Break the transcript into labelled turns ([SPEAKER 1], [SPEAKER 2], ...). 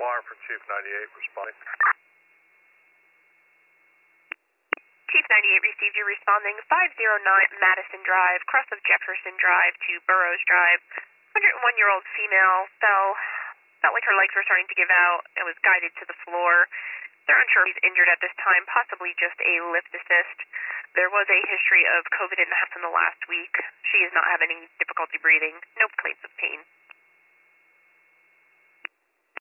[SPEAKER 1] alarm for Chief 98 responding.
[SPEAKER 2] Chief 98 received you responding 509 Madison Drive, cross of Jefferson Drive to Burroughs Drive. 101-year-old female felt like her legs were starting to give out and was guided to the floor. They're unsure if she's injured at this time, possibly just a lift assist. There was a history of COVID in the house in the last week. She is not having any difficulty breathing, no complaints of pain.